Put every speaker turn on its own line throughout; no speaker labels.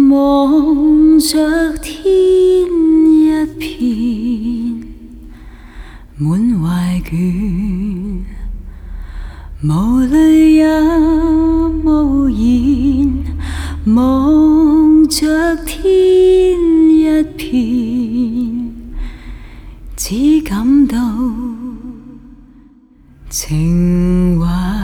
望着天一片，滿懷倦，無淚也無言，望着天一片，只感到情懷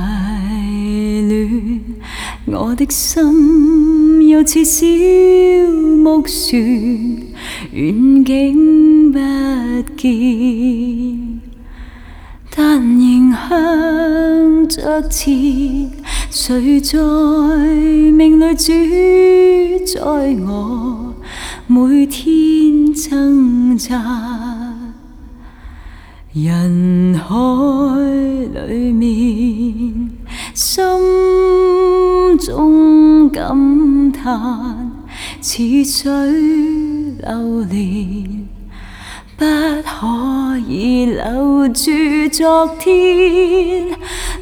亂，我的心又似小木船，遠景不見，但仍向着前。誰在命裏主宰我，每天掙扎？人海裏面，心中感嘆，似水流連，不可以留住昨天，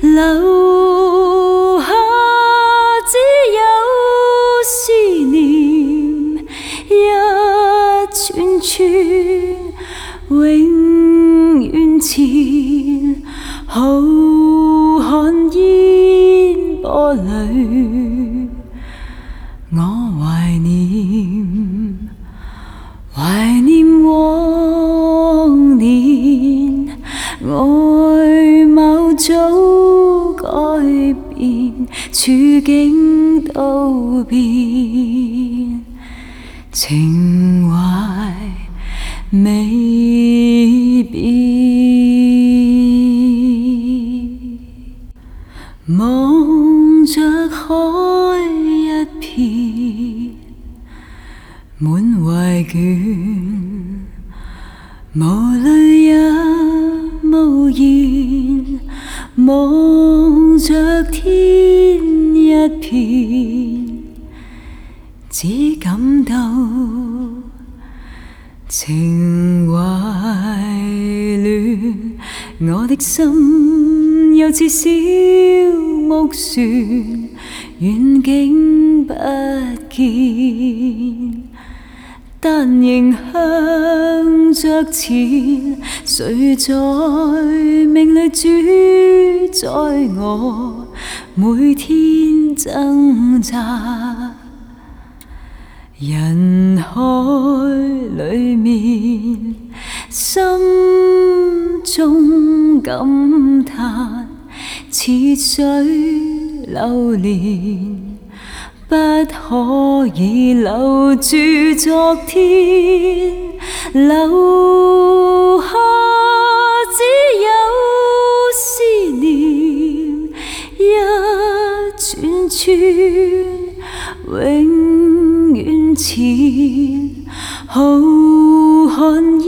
留下只有思念，一串串永遠前，浩瀚煙波裏，我懷念往年，外貌早改變，處境都變，情懷未變，望着海一片，滿懷倦，無淚也無言，望着天一片，只感到情懷亂，我的心又似小木船，遠景不見，但仍向着前。誰在命裏主宰我，每天掙扎？人海裏面，心中感嘆，似水流連，不可以留住昨天，留下只有思念，一串串永遠前，浩瀚